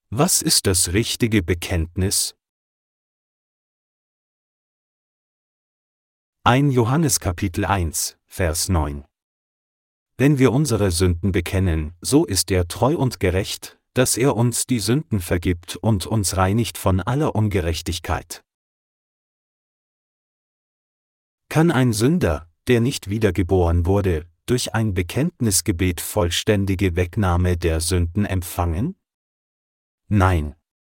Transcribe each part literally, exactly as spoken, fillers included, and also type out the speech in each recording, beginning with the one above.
Was ist das richtige Bekenntnis? erster Johannes Kapitel eins, Vers neun. Wenn wir unsere Sünden bekennen, so ist er treu und gerecht, dass er uns die Sünden vergibt und uns reinigt von aller Ungerechtigkeit. Kann ein Sünder, der nicht wiedergeboren wurde, durch ein Bekenntnisgebet vollständige Wegnahme der Sünden empfangen? Nein.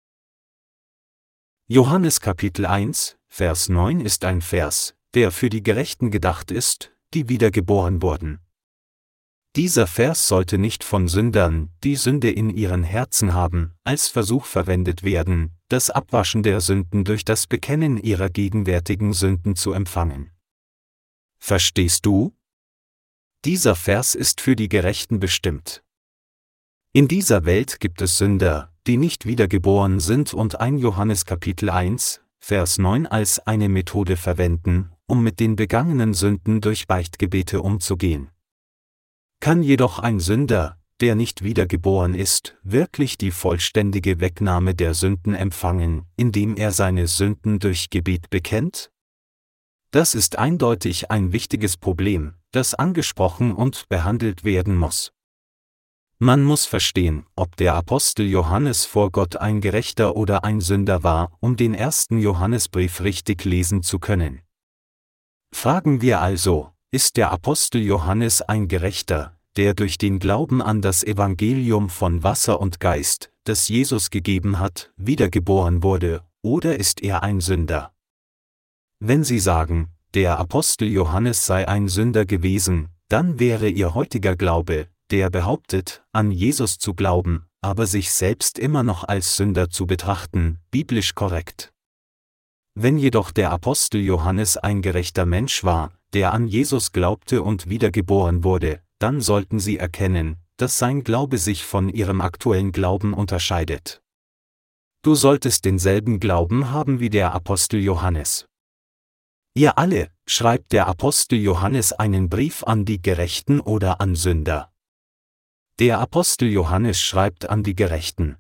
Johannes Kapitel eins, Vers neun ist ein Vers, der für die Gerechten gedacht ist, die wiedergeboren wurden. Dieser Vers sollte nicht von Sündern, die Sünde in ihren Herzen haben, als Versuch verwendet werden, das Abwaschen der Sünden durch das Bekennen ihrer gegenwärtigen Sünden zu empfangen. Verstehst du? Dieser Vers ist für die Gerechten bestimmt. In dieser Welt gibt es Sünder, die nicht wiedergeboren sind und erster Johannes Kapitel eins, Vers neun als eine Methode verwenden, um mit den begangenen Sünden durch Beichtgebete umzugehen. Kann jedoch ein Sünder, der nicht wiedergeboren ist, wirklich die vollständige Wegnahme der Sünden empfangen, indem er seine Sünden durch Gebet bekennt? Das ist eindeutig ein wichtiges Problem, das angesprochen und behandelt werden muss. Man muss verstehen, ob der Apostel Johannes vor Gott ein Gerechter oder ein Sünder war, um den ersten Johannesbrief richtig lesen zu können. Fragen wir also, ist der Apostel Johannes ein Gerechter, der durch den Glauben an das Evangelium von Wasser und Geist, das Jesus gegeben hat, wiedergeboren wurde, oder ist er ein Sünder? Wenn Sie sagen, der Apostel Johannes sei ein Sünder gewesen, dann wäre Ihr heutiger Glaube, der behauptet, an Jesus zu glauben, aber sich selbst immer noch als Sünder zu betrachten, biblisch korrekt. Wenn jedoch der Apostel Johannes ein gerechter Mensch war, der an Jesus glaubte und wiedergeboren wurde, dann sollten Sie erkennen, dass sein Glaube sich von Ihrem aktuellen Glauben unterscheidet. Du solltest denselben Glauben haben wie der Apostel Johannes. Ihr alle, schreibt der Apostel Johannes einen Brief an die Gerechten oder an Sünder? Der Apostel Johannes schreibt an die Gerechten.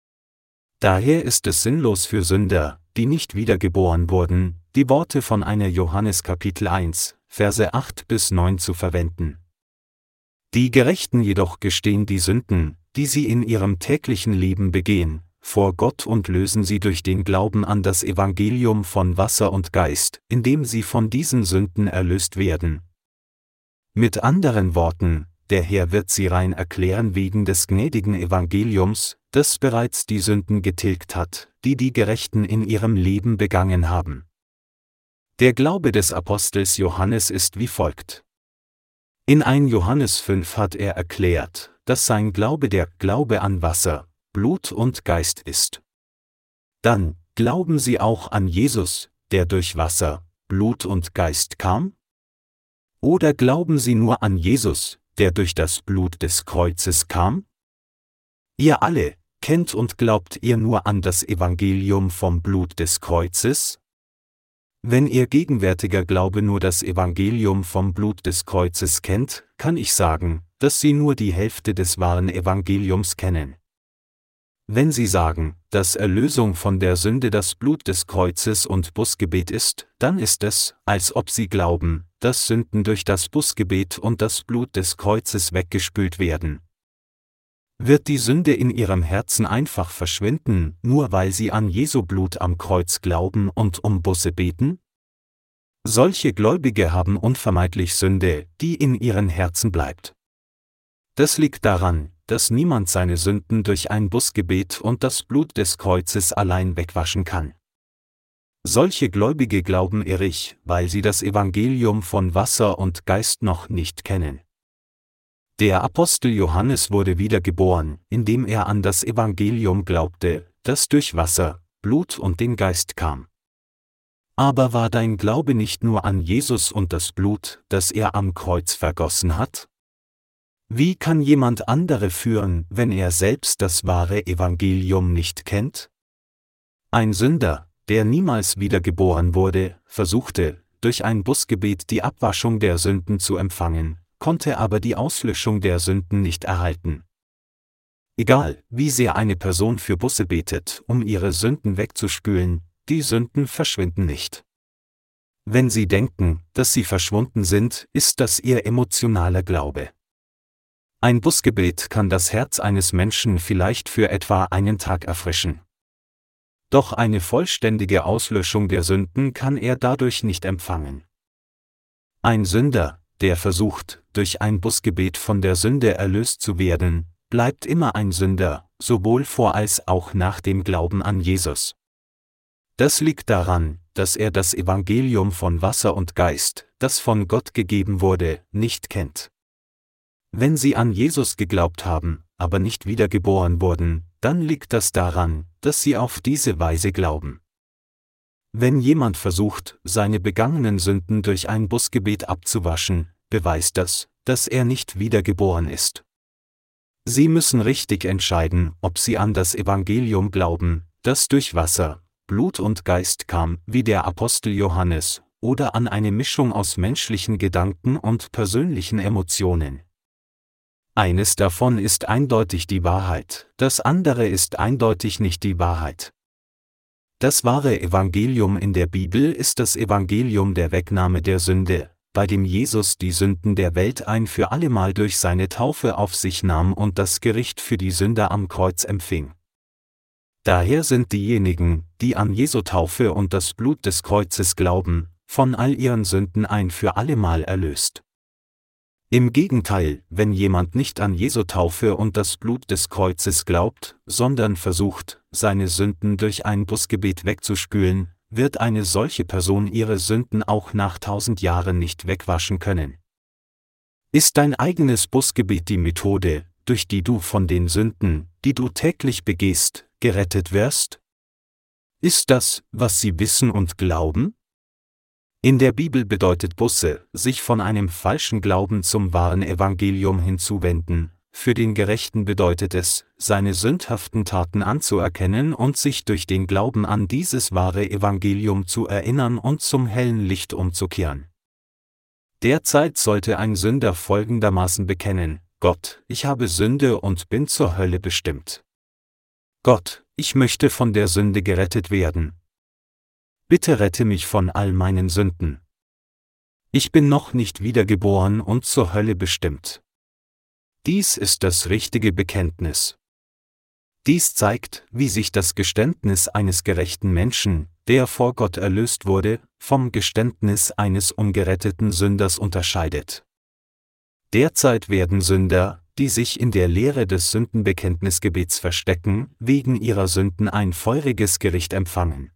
Daher ist es sinnlos für Sünder, die nicht wiedergeboren wurden, die Worte von erster Johannes Kapitel eins, Verse acht bis neun zu verwenden. Die Gerechten jedoch gestehen die Sünden, die sie in ihrem täglichen Leben begehen, vor Gott und lösen sie durch den Glauben an das Evangelium von Wasser und Geist, indem sie von diesen Sünden erlöst werden. Mit anderen Worten, der Herr wird sie rein erklären wegen des gnädigen Evangeliums, das bereits die Sünden getilgt hat, die die Gerechten in ihrem Leben begangen haben. Der Glaube des Apostels Johannes ist wie folgt. In erster Johannes fünf hat er erklärt, dass sein Glaube der Glaube an Wasser, Blut und Geist ist. Dann, glauben Sie auch an Jesus, der durch Wasser, Blut und Geist kam? Oder glauben Sie nur an Jesus, der durch das Blut des Kreuzes kam? Ihr alle, kennt und glaubt ihr nur an das Evangelium vom Blut des Kreuzes? Wenn Ihr gegenwärtiger Glaube nur das Evangelium vom Blut des Kreuzes kennt, kann ich sagen, dass Sie nur die Hälfte des wahren Evangeliums kennen. Wenn Sie sagen, dass Erlösung von der Sünde das Blut des Kreuzes und Bußgebet ist, dann ist es, als ob Sie glauben, dass Sünden durch das Bußgebet und das Blut des Kreuzes weggespült werden. Wird die Sünde in Ihrem Herzen einfach verschwinden, nur weil Sie an Jesu Blut am Kreuz glauben und um Buße beten? Solche Gläubige haben unvermeidlich Sünde, die in ihren Herzen bleibt. Das liegt daran, dass niemand seine Sünden durch ein Bußgebet und das Blut des Kreuzes allein wegwaschen kann. Solche Gläubige glauben irrig, weil sie das Evangelium von Wasser und Geist noch nicht kennen. Der Apostel Johannes wurde wiedergeboren, indem er an das Evangelium glaubte, das durch Wasser, Blut und den Geist kam. Aber war dein Glaube nicht nur an Jesus und das Blut, das er am Kreuz vergossen hat? Wie kann jemand andere führen, wenn er selbst das wahre Evangelium nicht kennt? Ein Sünder, der niemals wiedergeboren wurde, versuchte, durch ein Bußgebet die Abwaschung der Sünden zu empfangen, konnte aber die Auslöschung der Sünden nicht erhalten. Egal, wie sehr eine Person für Buße betet, um ihre Sünden wegzuspülen, die Sünden verschwinden nicht. Wenn sie denken, dass sie verschwunden sind, ist das ihr emotionaler Glaube. Ein Bußgebet kann das Herz eines Menschen vielleicht für etwa einen Tag erfrischen. Doch eine vollständige Auslöschung der Sünden kann er dadurch nicht empfangen. Ein Sünder, der versucht, durch ein Bußgebet von der Sünde erlöst zu werden, bleibt immer ein Sünder, sowohl vor als auch nach dem Glauben an Jesus. Das liegt daran, dass er das Evangelium von Wasser und Geist, das von Gott gegeben wurde, nicht kennt. Wenn sie an Jesus geglaubt haben, aber nicht wiedergeboren wurden, dann liegt das daran, dass sie auf diese Weise glauben. Wenn jemand versucht, seine begangenen Sünden durch ein Bußgebet abzuwaschen, beweist das, dass er nicht wiedergeboren ist. Sie müssen richtig entscheiden, ob sie an das Evangelium glauben, das durch Wasser, Blut und Geist kam, wie der Apostel Johannes, oder an eine Mischung aus menschlichen Gedanken und persönlichen Emotionen. Eines davon ist eindeutig die Wahrheit, das andere ist eindeutig nicht die Wahrheit. Das wahre Evangelium in der Bibel ist das Evangelium der Wegnahme der Sünde, bei dem Jesus die Sünden der Welt ein für allemal durch seine Taufe auf sich nahm und das Gericht für die Sünder am Kreuz empfing. Daher sind diejenigen, die an Jesu Taufe und das Blut des Kreuzes glauben, von all ihren Sünden ein für allemal erlöst. Im Gegenteil, wenn jemand nicht an Jesu Taufe und das Blut des Kreuzes glaubt, sondern versucht, seine Sünden durch ein Bußgebet wegzuspülen, wird eine solche Person ihre Sünden auch nach tausend Jahren nicht wegwaschen können. Ist dein eigenes Bußgebet die Methode, durch die du von den Sünden, die du täglich begehst, gerettet wirst? Ist das, was sie wissen und glauben? In der Bibel bedeutet Buße, sich von einem falschen Glauben zum wahren Evangelium hinzuwenden. Für den Gerechten bedeutet es, seine sündhaften Taten anzuerkennen und sich durch den Glauben an dieses wahre Evangelium zu erinnern und zum hellen Licht umzukehren. Derzeit sollte ein Sünder folgendermaßen bekennen: Gott, ich habe Sünde und bin zur Hölle bestimmt. Gott, ich möchte von der Sünde gerettet werden. Bitte rette mich von all meinen Sünden. Ich bin noch nicht wiedergeboren und zur Hölle bestimmt. Dies ist das richtige Bekenntnis. Dies zeigt, wie sich das Geständnis eines gerechten Menschen, der vor Gott erlöst wurde, vom Geständnis eines ungeretteten Sünders unterscheidet. Derzeit werden Sünder, die sich in der Lehre des Sündenbekenntnisgebets verstecken, wegen ihrer Sünden ein feuriges Gericht empfangen.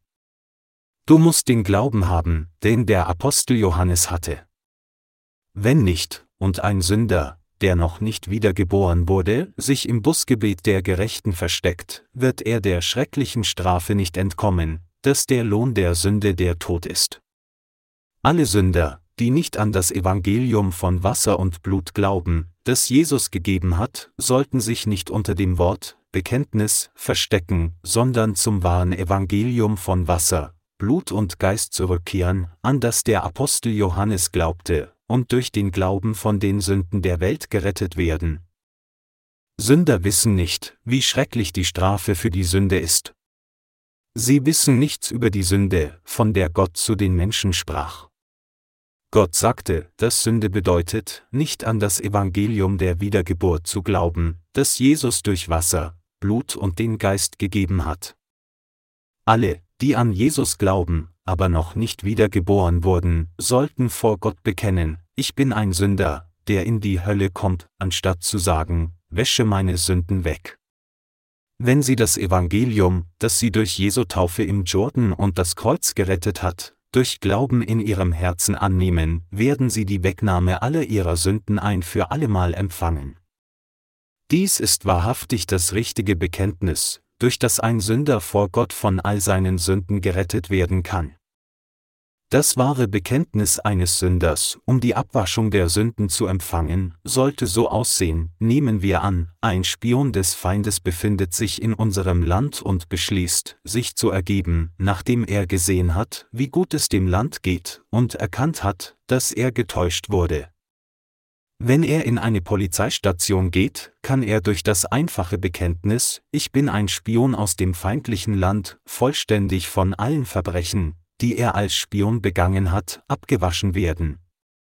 Du musst den Glauben haben, den der Apostel Johannes hatte. Wenn nicht, und ein Sünder, der noch nicht wiedergeboren wurde, sich im Bußgebet der Gerechten versteckt, wird er der schrecklichen Strafe nicht entkommen, dass der Lohn der Sünde der Tod ist. Alle Sünder, die nicht an das Evangelium von Wasser und Blut glauben, das Jesus gegeben hat, sollten sich nicht unter dem Wort Bekenntnis verstecken, sondern zum wahren Evangelium von Wasser, Blut und Geist zurückkehren, an das der Apostel Johannes glaubte, und durch den Glauben von den Sünden der Welt gerettet werden. Sünder wissen nicht, wie schrecklich die Strafe für die Sünde ist. Sie wissen nichts über die Sünde, von der Gott zu den Menschen sprach. Gott sagte, dass Sünde bedeutet, nicht an das Evangelium der Wiedergeburt zu glauben, das Jesus durch Wasser, Blut und den Geist gegeben hat. Alle, die an Jesus glauben, aber noch nicht wiedergeboren wurden, sollten vor Gott bekennen: Ich bin ein Sünder, der in die Hölle kommt, anstatt zu sagen: Wäsche meine Sünden weg. Wenn sie das Evangelium, das sie durch Jesu Taufe im Jordan und das Kreuz gerettet hat, durch Glauben in ihrem Herzen annehmen, werden sie die Wegnahme aller ihrer Sünden ein für allemal empfangen. Dies ist wahrhaftig das richtige Bekenntnis, durch das ein Sünder vor Gott von all seinen Sünden gerettet werden kann. Das wahre Bekenntnis eines Sünders, um die Abwaschung der Sünden zu empfangen, sollte so aussehen: Nehmen wir an, ein Spion des Feindes befindet sich in unserem Land und beschließt, sich zu ergeben, nachdem er gesehen hat, wie gut es dem Land geht, und erkannt hat, dass er getäuscht wurde. Wenn er in eine Polizeistation geht, kann er durch das einfache Bekenntnis, ich bin ein Spion aus dem feindlichen Land, vollständig von allen Verbrechen, die er als Spion begangen hat, abgewaschen werden.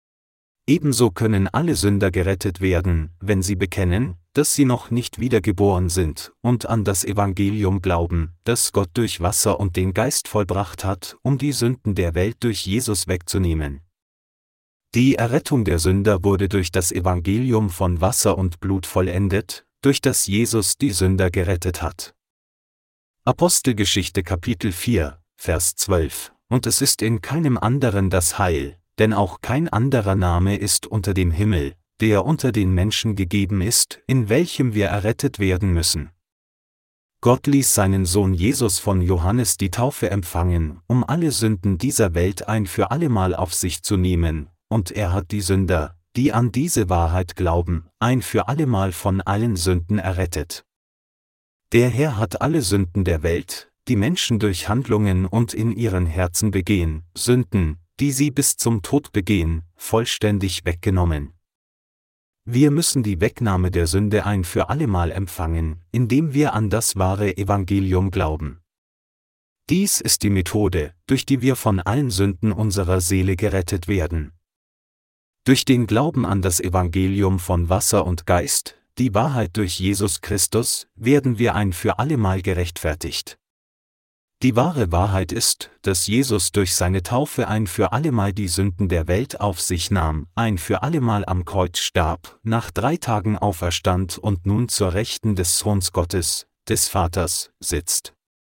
Ebenso können alle Sünder gerettet werden, wenn sie bekennen, dass sie noch nicht wiedergeboren sind, und an das Evangelium glauben, das Gott durch Wasser und den Geist vollbracht hat, um die Sünden der Welt durch Jesus wegzunehmen. Die Errettung der Sünder wurde durch das Evangelium von Wasser und Blut vollendet, durch das Jesus die Sünder gerettet hat. Apostelgeschichte Kapitel vier, Vers zwölf: Und es ist in keinem anderen das Heil, denn auch kein anderer Name ist unter dem Himmel, der unter den Menschen gegeben ist, in welchem wir errettet werden müssen. Gott ließ seinen Sohn Jesus von Johannes die Taufe empfangen, um alle Sünden dieser Welt ein für allemal auf sich zu nehmen, und er hat die Sünder, die an diese Wahrheit glauben, ein für allemal von allen Sünden errettet. Der Herr hat alle Sünden der Welt, die Menschen durch Handlungen und in ihren Herzen begehen, Sünden, die sie bis zum Tod begehen, vollständig weggenommen. Wir müssen die Wegnahme der Sünde ein für allemal empfangen, indem wir an das wahre Evangelium glauben. Dies ist die Methode, durch die wir von allen Sünden unserer Seele gerettet werden. Durch den Glauben an das Evangelium von Wasser und Geist, die Wahrheit durch Jesus Christus, werden wir ein für allemal gerechtfertigt. Die wahre Wahrheit ist, dass Jesus durch seine Taufe ein für allemal die Sünden der Welt auf sich nahm, ein für allemal am Kreuz starb, nach drei Tagen auferstand und nun zur Rechten des Sohns Gottes, des Vaters, sitzt.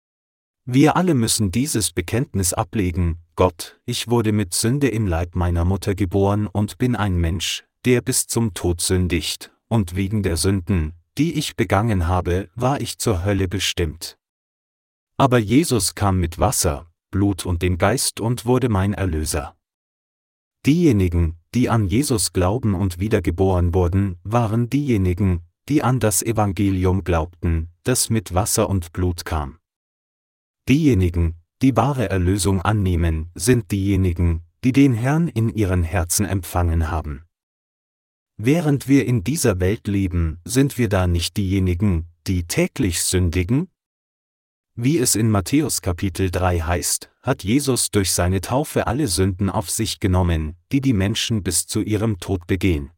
Wir alle müssen dieses Bekenntnis ablegen: Gott, ich wurde mit Sünde im Leib meiner Mutter geboren und bin ein Mensch, der bis zum Tod sündigt, und wegen der Sünden, die ich begangen habe, war ich zur Hölle bestimmt. Aber Jesus kam mit Wasser, Blut und dem Geist und wurde mein Erlöser. Diejenigen, die an Jesus glauben und wiedergeboren wurden, waren diejenigen, die an das Evangelium glaubten, das mit Wasser und Blut kam. Diejenigen, die wahre Erlösung annehmen, sind diejenigen, die den Herrn in ihren Herzen empfangen haben. Während wir in dieser Welt leben, sind wir da nicht diejenigen, die täglich sündigen? Wie es in Matthäus Kapitel drei heißt, hat Jesus durch seine Taufe alle Sünden auf sich genommen, die die Menschen bis zu ihrem Tod begehen.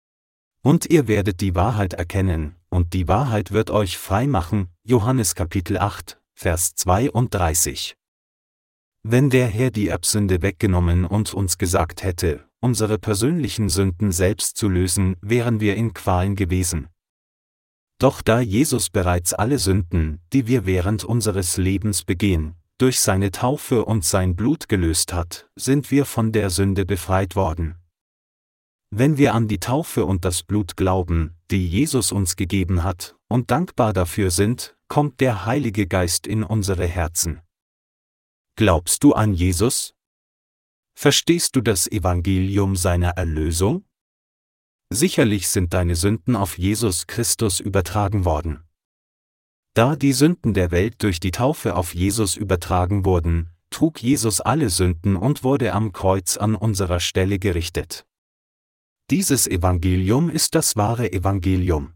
Und ihr werdet die Wahrheit erkennen, und die Wahrheit wird euch frei machen. Johannes Kapitel acht, Vers zweiunddreißig. Wenn der Herr die Erbsünde weggenommen und uns gesagt hätte, unsere persönlichen Sünden selbst zu lösen, wären wir in Qualen gewesen. Doch da Jesus bereits alle Sünden, die wir während unseres Lebens begehen, durch seine Taufe und sein Blut gelöst hat, sind wir von der Sünde befreit worden. Wenn wir an die Taufe und das Blut glauben, die Jesus uns gegeben hat, und dankbar dafür sind, kommt der Heilige Geist in unsere Herzen. Glaubst du an Jesus? Verstehst du das Evangelium seiner Erlösung? Sicherlich sind deine Sünden auf Jesus Christus übertragen worden. Da die Sünden der Welt durch die Taufe auf Jesus übertragen wurden, trug Jesus alle Sünden und wurde am Kreuz an unserer Stelle gerichtet. Dieses Evangelium ist das wahre Evangelium.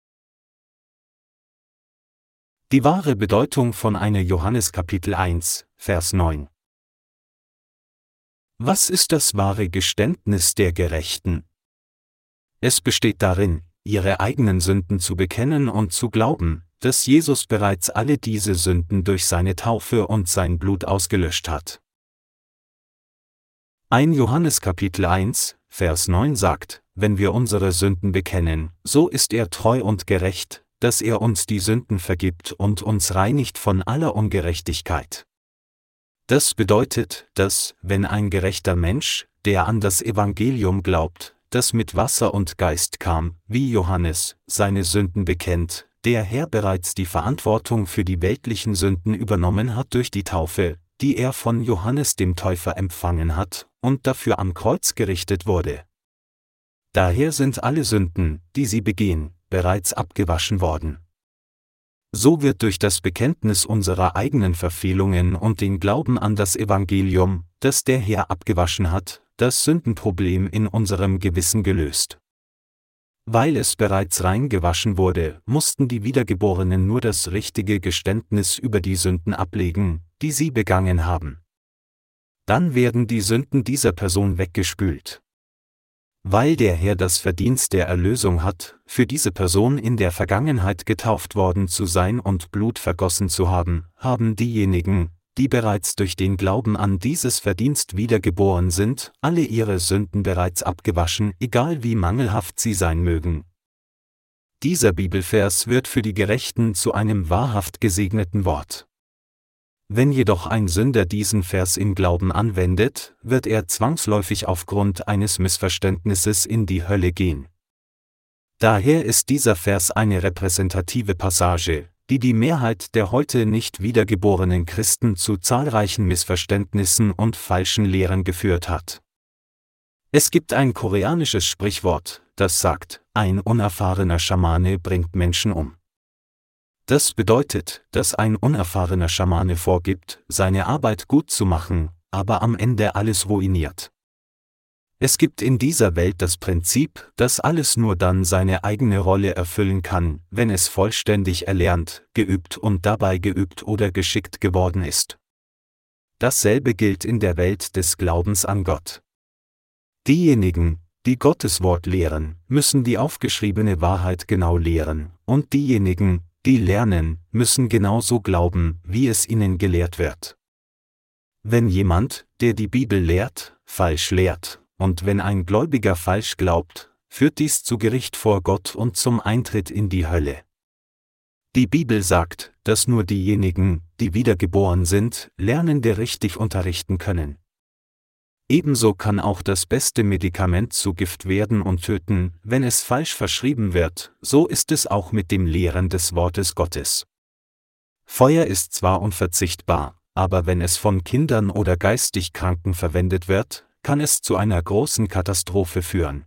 Die wahre Bedeutung von einer Johannes Kapitel eins, Vers neun. Was ist das wahre Geständnis der Gerechten? Es besteht darin, ihre eigenen Sünden zu bekennen und zu glauben, dass Jesus bereits alle diese Sünden durch seine Taufe und sein Blut ausgelöscht hat. ein Johannes Kapitel eins, Vers neun sagt, wenn wir unsere Sünden bekennen, so ist er treu und gerecht, dass er uns die Sünden vergibt und uns reinigt von aller Ungerechtigkeit. Das bedeutet, dass, wenn ein gerechter Mensch, der an das Evangelium glaubt, das mit Wasser und Geist kam, wie Johannes, seine Sünden bekennt, der Herr bereits die Verantwortung für die weltlichen Sünden übernommen hat durch die Taufe, die er von Johannes dem Täufer empfangen hat, und dafür am Kreuz gerichtet wurde. Daher sind alle Sünden, die sie begehen, bereits abgewaschen worden. So wird durch das Bekenntnis unserer eigenen Verfehlungen und den Glauben an das Evangelium, das der Herr abgewaschen hat, das Sündenproblem in unserem Gewissen gelöst. Weil es bereits rein gewaschen wurde, mussten die Wiedergeborenen nur das richtige Geständnis über die Sünden ablegen, die sie begangen haben. Dann werden die Sünden dieser Person weggespült. Weil der Herr das Verdienst der Erlösung hat, für diese Person in der Vergangenheit getauft worden zu sein und Blut vergossen zu haben, haben diejenigen, die bereits durch den Glauben an dieses Verdienst wiedergeboren sind, alle ihre Sünden bereits abgewaschen, egal wie mangelhaft sie sein mögen. Dieser Bibelvers wird für die Gerechten zu einem wahrhaft gesegneten Wort. Wenn jedoch ein Sünder diesen Vers im Glauben anwendet, wird er zwangsläufig aufgrund eines Missverständnisses in die Hölle gehen. Daher ist dieser Vers eine repräsentative Passage, die die Mehrheit der heute nicht wiedergeborenen Christen zu zahlreichen Missverständnissen und falschen Lehren geführt hat. Es gibt ein koreanisches Sprichwort, das sagt, ein unerfahrener Schamane bringt Menschen um. Das bedeutet, dass ein unerfahrener Schamane vorgibt, seine Arbeit gut zu machen, aber am Ende alles ruiniert. Es gibt in dieser Welt das Prinzip, dass alles nur dann seine eigene Rolle erfüllen kann, wenn es vollständig erlernt, geübt und dabei geübt oder geschickt geworden ist. Dasselbe gilt in der Welt des Glaubens an Gott. Diejenigen, die Gottes Wort lehren, müssen die aufgeschriebene Wahrheit genau lehren, und diejenigen, die lernen, müssen genauso glauben, wie es ihnen gelehrt wird. Wenn jemand, der die Bibel lehrt, falsch lehrt, und wenn ein Gläubiger falsch glaubt, führt dies zu Gericht vor Gott und zum Eintritt in die Hölle. Die Bibel sagt, dass nur diejenigen, die wiedergeboren sind, Lernende richtig unterrichten können. Ebenso kann auch das beste Medikament zu Gift werden und töten, wenn es falsch verschrieben wird, so ist es auch mit dem Lehren des Wortes Gottes. Feuer ist zwar unverzichtbar, aber wenn es von Kindern oder geistig Kranken verwendet wird, kann es zu einer großen Katastrophe führen.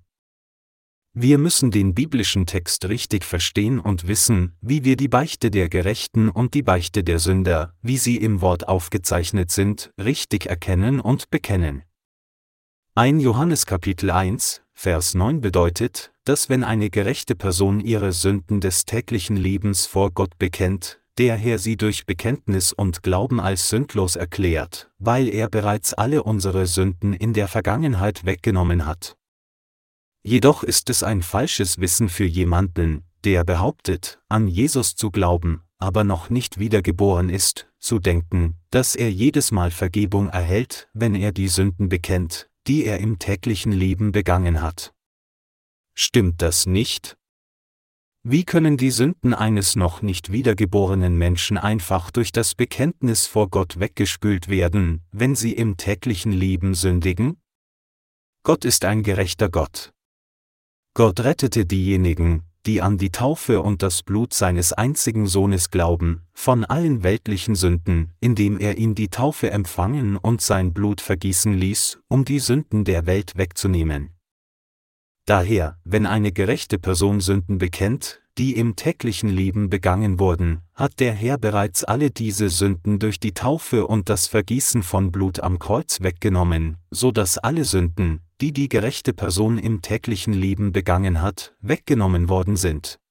Wir müssen den biblischen Text richtig verstehen und wissen, wie wir die Beichte der Gerechten und die Beichte der Sünder, wie sie im Wort aufgezeichnet sind, richtig erkennen und bekennen. erster Johannes Kapitel eins, Vers neun bedeutet, dass wenn eine gerechte Person ihre Sünden des täglichen Lebens vor Gott bekennt, der Herr sie durch Bekenntnis und Glauben als sündlos erklärt, weil er bereits alle unsere Sünden in der Vergangenheit weggenommen hat. Jedoch ist es ein falsches Wissen für jemanden, der behauptet, an Jesus zu glauben, aber noch nicht wiedergeboren ist, zu denken, dass er jedes Mal Vergebung erhält, wenn er die Sünden bekennt, die er im täglichen Leben begangen hat. Stimmt das nicht? Wie können die Sünden eines noch nicht wiedergeborenen Menschen einfach durch das Bekenntnis vor Gott weggespült werden, wenn sie im täglichen Leben sündigen? Gott ist ein gerechter Gott. Gott rettete diejenigen, die an die Taufe und das Blut seines einzigen Sohnes glauben, von allen weltlichen Sünden, indem er ihn die Taufe empfangen und sein Blut vergießen ließ, um die Sünden der Welt wegzunehmen. Daher, wenn eine gerechte Person Sünden bekennt, die im täglichen Leben begangen wurden, hat der Herr bereits alle diese Sünden durch die Taufe und das Vergießen von Blut am Kreuz weggenommen, so dass alle Sünden, die die gerechte Person im täglichen Leben begangen hat, weggenommen worden sind.